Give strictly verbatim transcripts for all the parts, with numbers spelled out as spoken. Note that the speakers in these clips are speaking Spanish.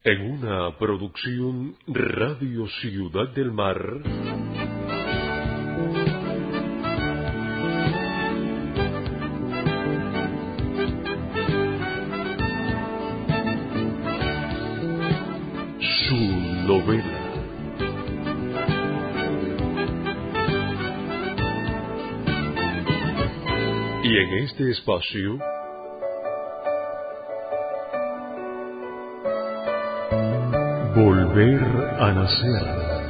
En una producción Radio Ciudad del Mar. Su novela. Y en este espacio Volver a nacer.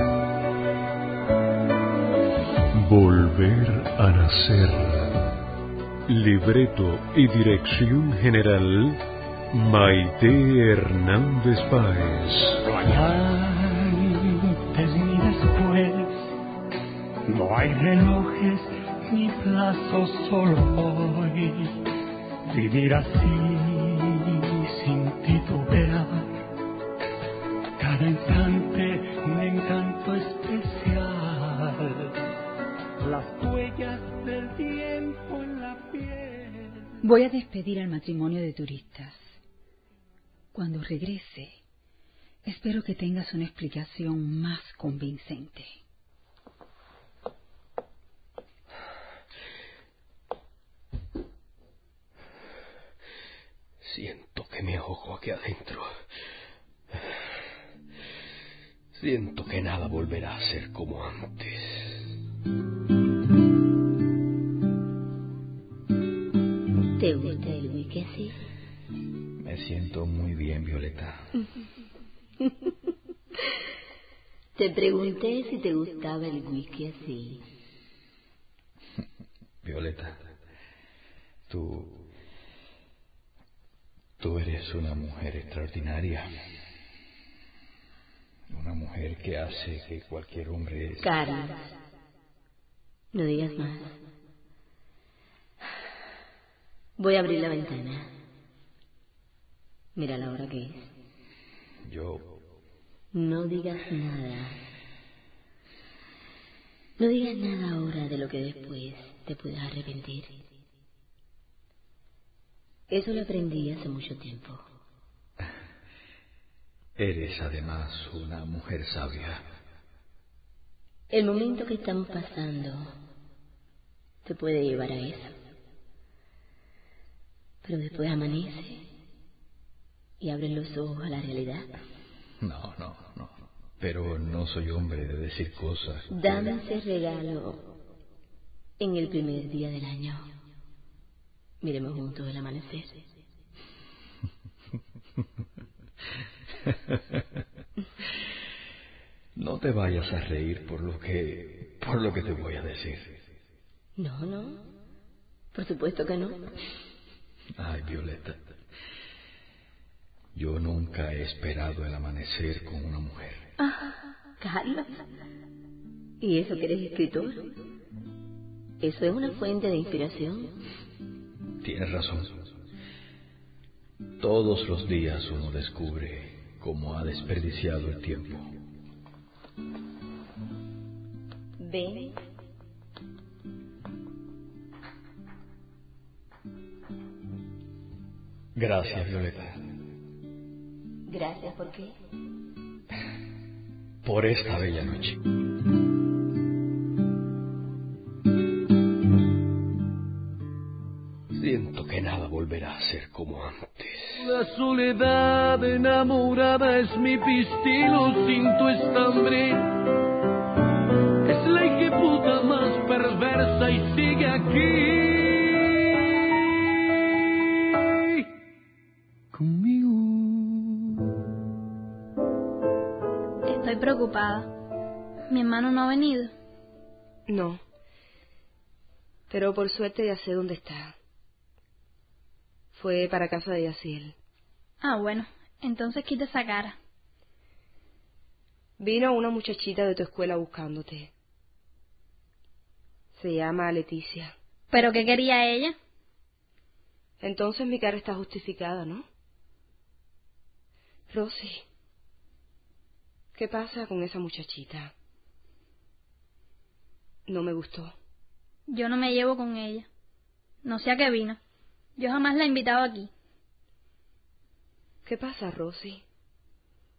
Volver a nacer. Libreto y dirección general Maite Hernández Páez. No hay antes ni después, no hay relojes ni plazos, solo hoy. Vivir así sin titubear, cada instante un encanto especial, las huellas del tiempo en la piel. Voy a despedir al matrimonio de turistas. Cuando regrese, espero que tengas una explicación más convincente. Siento que me ahogo aquí adentro. Siento que nada volverá a ser como antes. ¿Te gusta el whisky así? Me siento muy bien, Violeta. Te pregunté si te gustaba el whisky así. Violeta, tú... tú eres una mujer extraordinaria. Una mujer que hace que cualquier hombre... Carlos, no digas más. Voy a abrir la ventana. Mira la hora que es. Yo... No digas nada. No digas nada ahora de lo que después te puedas arrepentir. Eso lo aprendí hace mucho tiempo. Eres además una mujer sabia. El momento que estamos pasando te puede llevar a eso. Pero después amanece y abres los ojos a la realidad. No, no, no. Pero no soy hombre de decir cosas. Dame ese regalo en el primer día del año. Miremos juntos el amanecer. No te vayas a reír por lo que por lo que te voy a decir. No, no. Por supuesto que no. Ay, Violeta. Yo nunca he esperado el amanecer con una mujer. Ah, Carlos. ¿Y eso que eres escritor? ¿Eso es una fuente de inspiración? Tienes razón. Todos los días uno descubre cómo ha desperdiciado el tiempo. Ven. Gracias, Violeta. Gracias, ¿por qué? Por esta bella noche. Siento que nada volverá a ser como antes. La soledad enamorada es mi pistilo sin tu estambre. Es la hijeputa más perversa y sigue aquí conmigo. Estoy preocupada. ¿Mi hermano no ha venido? No. Pero por suerte ya sé dónde está. Fue para casa de Yaciel. Ah, bueno. Entonces quita esa cara. Vino una muchachita de tu escuela buscándote. Se llama Leticia. ¿Pero qué quería ella? Entonces mi cara está justificada, ¿no? Rosy, ¿qué pasa con esa muchachita? No me gustó. Yo no me llevo con ella. No sé a qué vino. Yo jamás la he invitado aquí. ¿Qué pasa, Rosy?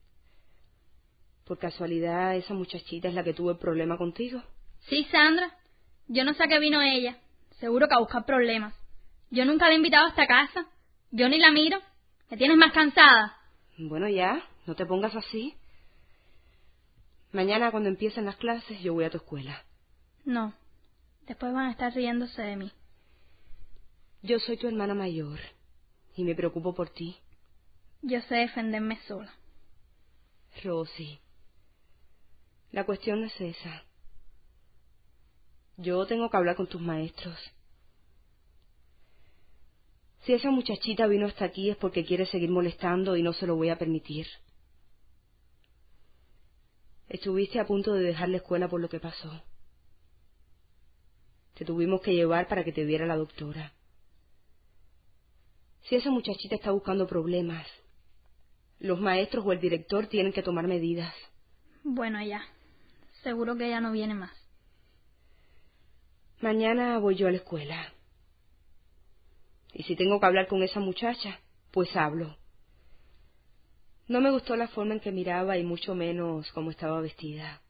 ¿Por casualidad esa muchachita es la que tuvo el problema contigo? Sí, Sandra. Yo no sé a qué vino ella. Seguro que a buscar problemas. Yo nunca la he invitado a esta casa. Yo ni la miro. ¿Me tienes más cansada? Bueno, ya, no te pongas así. Mañana, cuando empiecen las clases, yo voy a tu escuela. No. Después van a estar riéndose de mí. Yo soy tu hermana mayor y me preocupo por ti. Yo sé defenderme sola. Rosy, la cuestión no es esa. Yo tengo que hablar con tus maestros. Si esa muchachita vino hasta aquí es porque quiere seguir molestando y no se lo voy a permitir. Estuviste a punto de dejar la escuela por lo que pasó. Te tuvimos que llevar para que te viera la doctora. Si esa muchachita está buscando problemas, los maestros o el director tienen que tomar medidas. Bueno, ya. Seguro que ella no viene más. Mañana voy yo a la escuela. Y si tengo que hablar con esa muchacha, pues hablo. No me gustó la forma en que miraba y mucho menos cómo estaba vestida.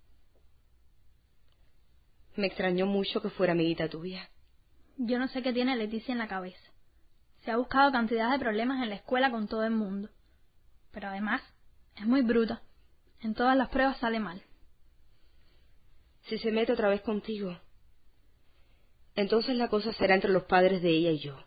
Me extrañó mucho que fuera amiguita tuya. Yo no sé qué tiene Leticia en la cabeza. Se ha buscado cantidad de problemas en la escuela con todo el mundo. Pero además, es muy bruta. En todas las pruebas sale mal. Si se mete otra vez contigo, entonces la cosa será entre los padres de ella y yo.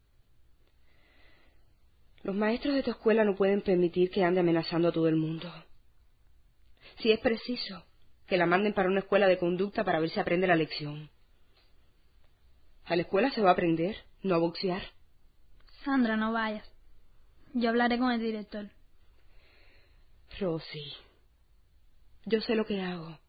Los maestros de tu escuela no pueden permitir que ande amenazando a todo el mundo. Si es preciso, que la manden para una escuela de conducta para ver si aprende la lección. A la escuela se va a aprender, no a boxear. Sandra, no vayas. Yo hablaré con el director. Rosy, yo sé lo que hago.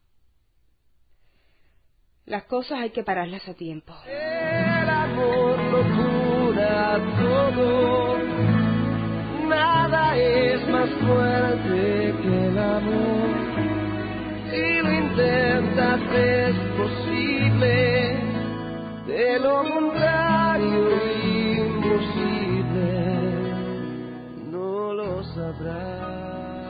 Las cosas hay que pararlas a tiempo. El amor lo cura todo. Nada es más fuerte que el amor. Si lo intentas es posible. De lo contrario, imposible. No lo sabrás.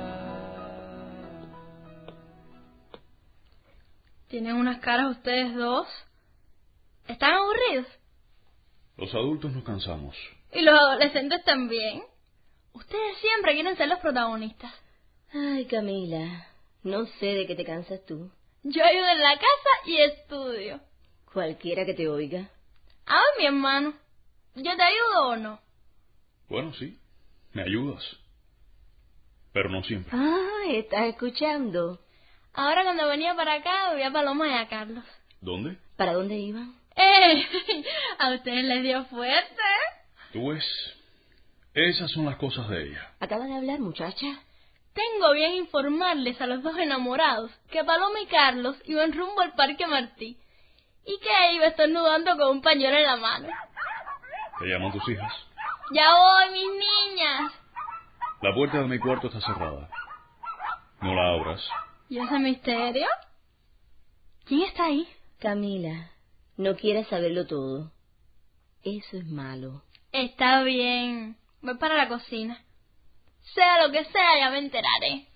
¿Tienen unas caras ustedes dos? ¿Están aburridos? Los adultos nos cansamos. ¿Y los adolescentes también? Ustedes siempre quieren ser los protagonistas. Ay, Camila, no sé de qué te cansas tú. Yo ayudo en la casa y estudio. Cualquiera que te oiga. A ver, mi hermano, ¿yo te ayudo o no? Bueno, sí, me ayudas. Pero no siempre. Ah, ¿estás escuchando? Ahora cuando venía para acá, vi a Paloma y a Carlos. ¿Dónde? ¿Para dónde iban? ¡Eh! A ustedes les dio fuerte. Tú ves, esas son las cosas de ella. Acaba de hablar, muchacha. Tengo bien informarles a los dos enamorados que Paloma y Carlos iban rumbo al Parque Martí y que ella iba estornudando con un pañuelo en la mano. ¿Te llaman tus hijas? ¡Ya voy, mis niñas! La puerta de mi cuarto está cerrada. No la abras. ¿Y ese misterio? ¿Quién está ahí? Camila, no quieras saberlo todo. Eso es malo. Está bien. Voy para la cocina. Sea lo que sea, ya me enteraré.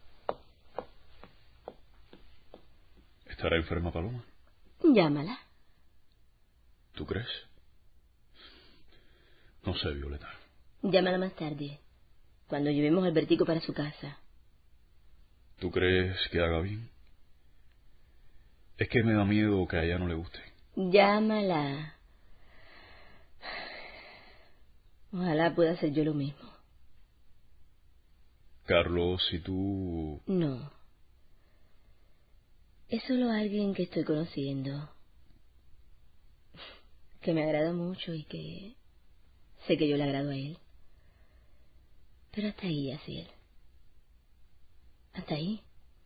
¿Estará enferma Paloma? Llámala. ¿Tú crees? No sé, Violeta. Llámala más tarde, cuando llevemos al Bertico para su casa. ¿Tú crees que haga bien? Es que me da miedo que a ella no le guste. Llámala. Ojalá pueda hacer yo lo mismo. Carlos, si tú... No. Es solo alguien que estoy conociendo. Que me agrada mucho y que sé que yo le agrado a él. Pero hasta ahí, así él. Hasta ahí.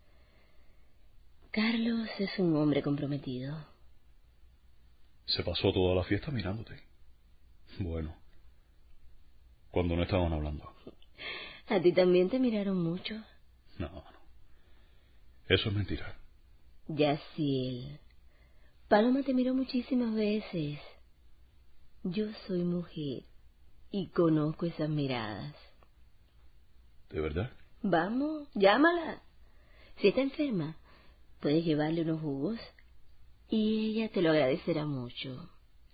Carlos es un hombre comprometido. Se pasó toda la fiesta mirándote. Bueno, cuando no estaban hablando. ¿A ti también te miraron mucho? No, no. Eso es mentira. Yaciel, Paloma te miró muchísimas veces. Yo soy mujer y conozco esas miradas. ¿De verdad? Vamos, llámala. Si está enferma, puedes llevarle unos jugos y ella te lo agradecerá mucho.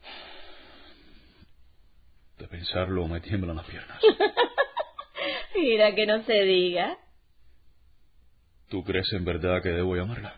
De pensarlo me tiemblan las piernas. Mira que no se diga. ¿Tú crees en verdad que debo llamarla?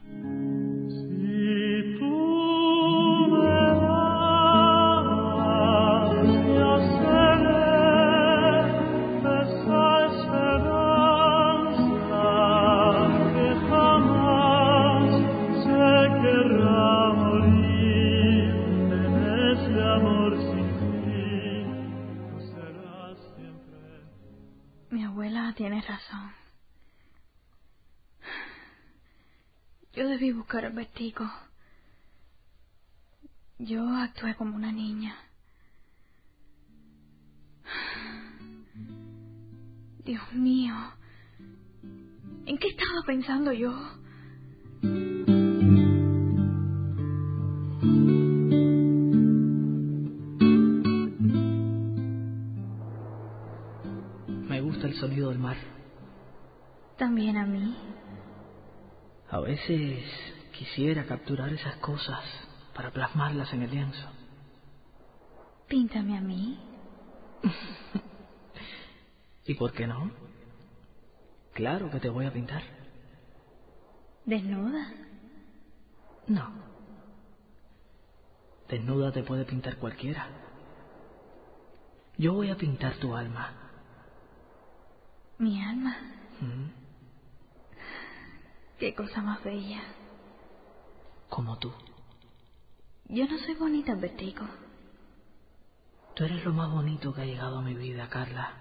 Mi abuela tiene razón. Yo debí buscar el Bertico. Yo actué como una niña. Dios mío, ¿en qué estaba pensando yo? Me gusta el sonido del mar. También a mí. A veces quisiera capturar esas cosas para plasmarlas en el lienzo. Píntame a mí. ¿Y por qué no? Claro que te voy a pintar. ¿Desnuda? No. Desnuda te puede pintar cualquiera. Yo voy a pintar tu alma. ¿Mi alma? ¿Mm? Qué cosa más bella. Como tú. Yo no soy bonita, Bertico. Tú eres lo más bonito que ha llegado a mi vida, Carla.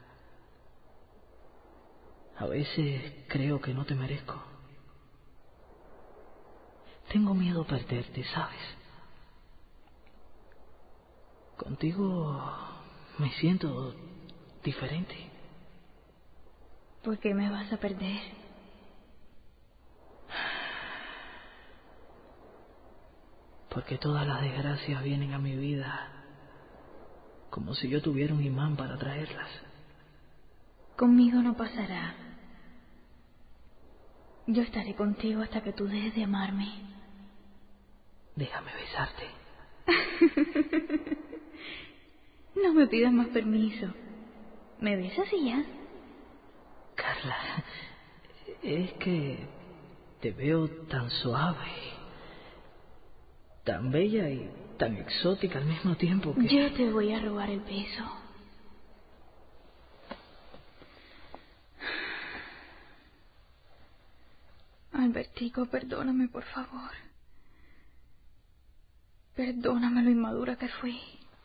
A veces creo que no te merezco. Tengo miedo a perderte, ¿sabes? Contigo me siento diferente. ¿Por qué me vas a perder? Porque todas las desgracias vienen a mi vida como si yo tuviera un imán para traerlas. Conmigo no pasará. Yo estaré contigo hasta que tú dejes de amarme. Déjame besarte. No me pidas más permiso. ¿Me besas y ya? Carla, es que te veo tan suave, tan bella y tan exótica al mismo tiempo que... Yo te voy a robar el beso. Albertico, perdóname, por favor. Perdóname lo inmadura que fui.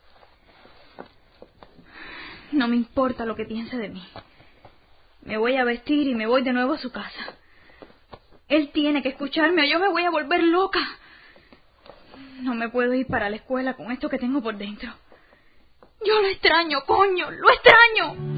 No me importa lo que piense de mí. Me voy a vestir y me voy de nuevo a su casa. Él tiene que escucharme o yo me voy a volver loca. No me puedo ir para la escuela con esto que tengo por dentro. Yo lo extraño, coño, lo extraño.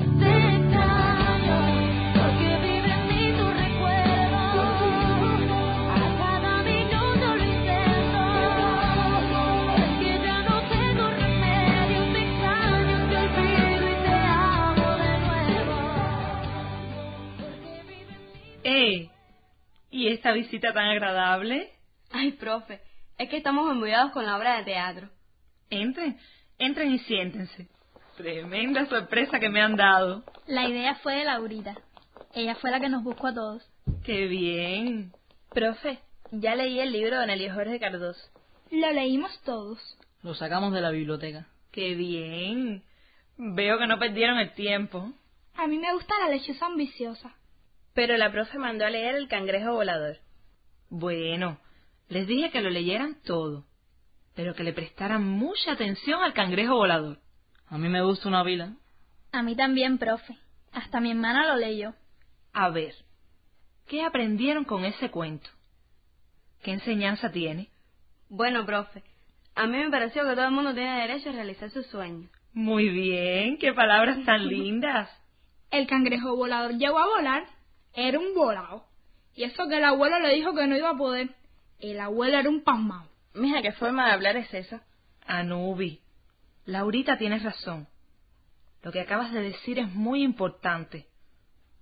¡Eh! ¿Y esta visita tan agradable? Ay, profe, es que estamos embullados con la obra de teatro. Entren, entren y siéntense. Tremenda sorpresa que me han dado. La idea fue de Laurita. Ella fue la que nos buscó a todos. ¡Qué bien! Profe, ya leí el libro de Nelly Jorge Cardoso. Lo leímos todos. Lo sacamos de la biblioteca. ¡Qué bien! Veo que no perdieron el tiempo. A mí me gusta La lechuza ambiciosa. Pero la profe mandó a leer El cangrejo volador. Bueno, les dije que lo leyeran todo, pero que le prestaran mucha atención al cangrejo volador. A mí me gusta una vila. A mí también, profe. Hasta mi hermana lo leyó. A ver, ¿qué aprendieron con ese cuento? ¿Qué enseñanza tiene? Bueno, profe, a mí me pareció que todo el mundo tiene derecho a realizar sus sueños. Muy bien, qué palabras tan lindas. El cangrejo volador llegó a volar. Era un volado. Y eso que el abuelo le dijo que no iba a poder. El abuelo era un pasmado. Mira, ¿qué forma de hablar es esa? Anubi, Laurita tienes razón. Lo que acabas de decir es muy importante.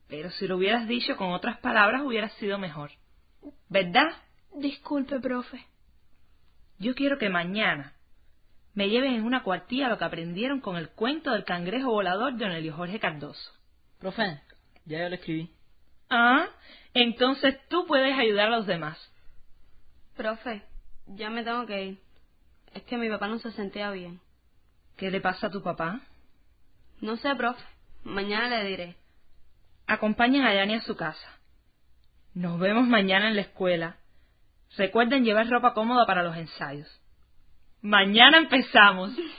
Pero si lo hubieras dicho con otras palabras hubiera sido mejor. ¿Verdad? Disculpe, profe. Yo quiero que mañana me lleven en una cuartilla lo que aprendieron con el cuento del cangrejo volador de don Elio Jorge Cardoso. Profe, ya yo lo escribí. Ah, entonces tú puedes ayudar a los demás. Profe, ya me tengo que ir. Es que mi papá no se sentía bien. ¿Qué le pasa a tu papá? No sé, profe. Mañana le diré. Acompañen a Yani a su casa. Nos vemos mañana en la escuela. Recuerden llevar ropa cómoda para los ensayos. Mañana empezamos. ¿Sí?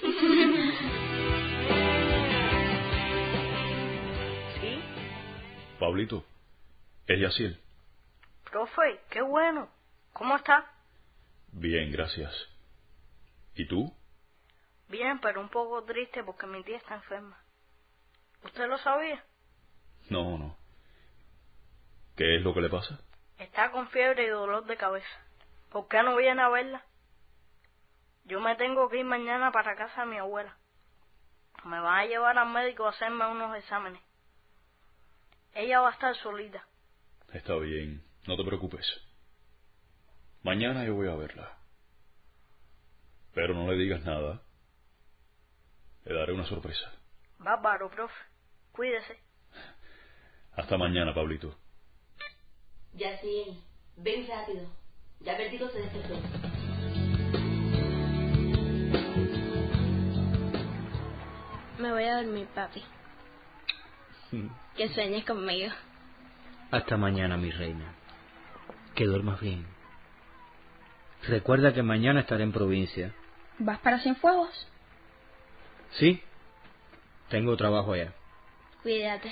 Pablito, es Yaciel. Profe, qué bueno. ¿Cómo está? Bien, gracias. ¿Y tú? Bien, pero un poco triste porque mi tía está enferma. ¿Usted lo sabía? No, no. ¿Qué es lo que le pasa? Está con fiebre y dolor de cabeza. ¿Por qué no viene a verla? Yo me tengo que ir mañana para casa de mi abuela. Me van a llevar al médico a hacerme unos exámenes. Ella va a estar solita. Está bien, no te preocupes. Mañana yo voy a verla. Pero no le digas nada. Le daré una sorpresa. Bárbaro, profe. Cuídese. Hasta mañana, Pablito. Yaciel, ven rápido. Ya Bertico se despertó. Me voy a dormir, papi. Que sueñes conmigo. Hasta mañana, mi reina. Que duermas bien. Recuerda que mañana estaré en provincia. ¿Vas para Cienfuegos? Sí. Tengo trabajo allá. Cuídate.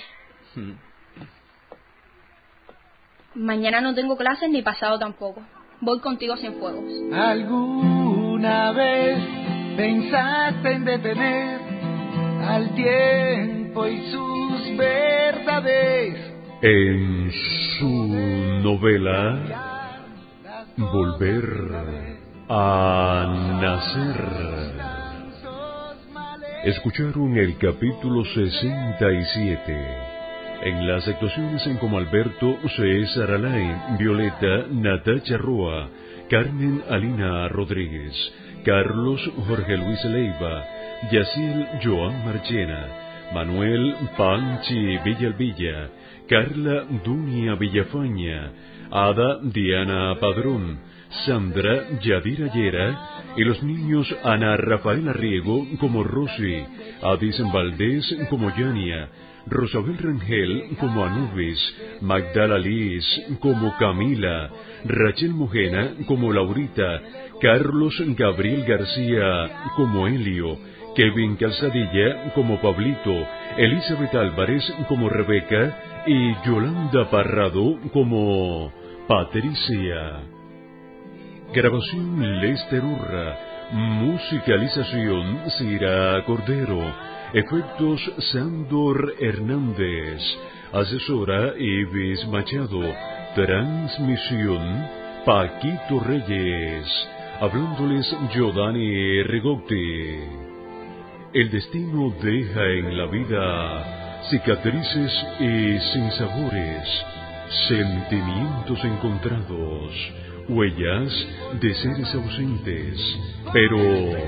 Mañana no tengo clases ni pasado tampoco. Voy contigo a Cienfuegos. ¿Alguna vez pensaste en detener al tiempo y sus verdades? En su novela Volver a Nacer, escucharon el capítulo sesenta y siete. En las actuaciones en como Alberto, César Alain, Violeta, Natacha Roa, Carmen Alina Rodríguez, Carlos Jorge Luis Leiva, Yaciel Joan Marchena, Manuel Panchi Villalvilla, Carla Dunia Villafaña, Ada Diana Padrón, Sandra Yadira Yera y los niños Ana Rafaela Riego como Rosy, Adisen Valdés como Yania, Rosabel Rangel como Anubis, Magdala Liz como Camila, Rachel Mojena como Laurita, Carlos Gabriel García como Helio, Kevin Calzadilla como Pablito, Elizabeth Álvarez como Rebeca y Yolanda Parrado como Patricia. Grabación Lester Urra, musicalización Cira Cordero. Efectos Sándor Hernández. Asesora Eves Machado. Transmisión Paquito Reyes. Hablándoles Giordani Rigotti. El destino deja en la vida cicatrices y sinsabores, sentimientos encontrados, huellas de seres ausentes, pero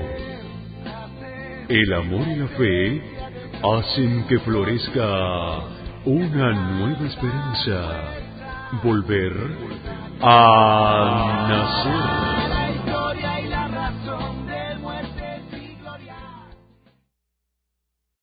el amor y la fe hacen que florezca una nueva esperanza, volver a nacer.